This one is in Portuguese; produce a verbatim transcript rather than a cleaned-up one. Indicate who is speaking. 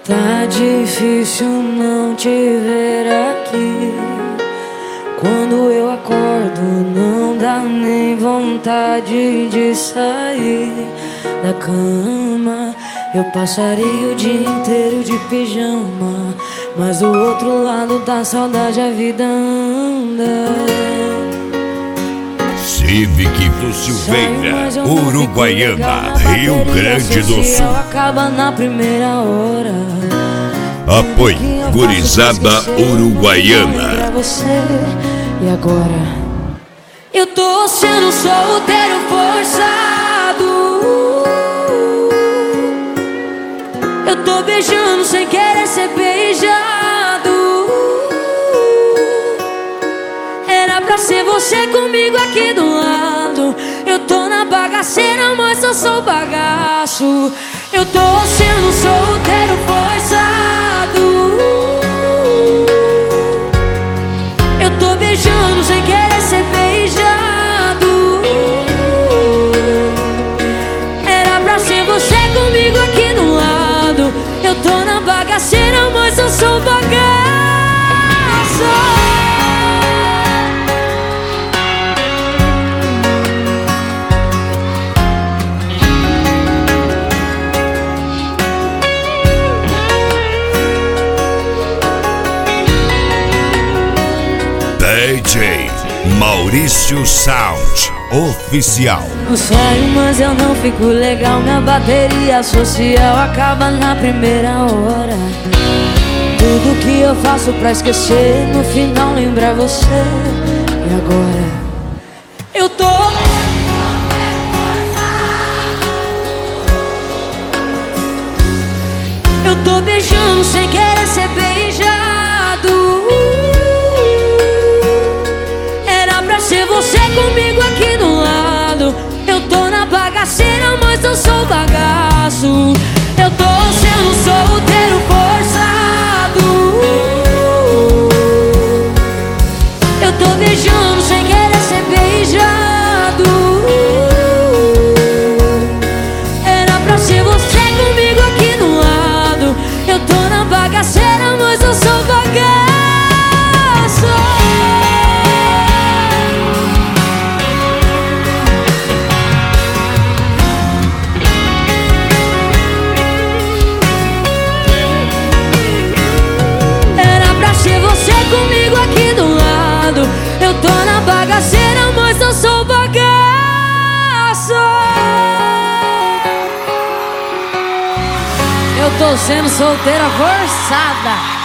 Speaker 1: Tá difícil não te ver aqui. Quando eu acordo não dá nem vontade de sair da cama. Eu passaria o dia inteiro de pijama, mas do outro lado da saudade a vida anda.
Speaker 2: Civic do Silveira, Uruguaiana, Rio Grande do Sul.
Speaker 1: Acaba na primeira hora.
Speaker 2: Apoio Gurizada Uruguaiana.
Speaker 1: Pra você. E agora? Eu tô sendo solteiro forçado. Eu tô beijando sem querer ser beijado. Era pra ser você comigo aqui do lado. Eu tô na bagaceira, mas eu sou bagaço. Eu tô sendo solteiro forçado. Eu tô beijando sem querer ser beijado. Era pra ser você comigo aqui do lado. Eu tô na bagaceira, mas eu sou bagaço.
Speaker 2: D J Maurício Sound Oficial.
Speaker 1: Eu saio, mas eu não fico legal. Minha bateria social acaba na primeira hora. Tudo que eu faço pra esquecer, no final lembrar você. E agora? Eu tô Eu tô beijando sem querer ser beijado. Era pra ser você comigo aqui do lado. Eu tô na bagaceira, mas eu sou bagaço. Eu tô sendo solteiro forçado. Eu tô beijando sem querer ser beijado. Era pra ser você comigo aqui do lado. Eu tô na bagaceira, mas eu sou bagaço. Comigo aqui do lado. Eu tô na bagaceira, mas eu sou bagaço. Eu tô sendo solteira forçada.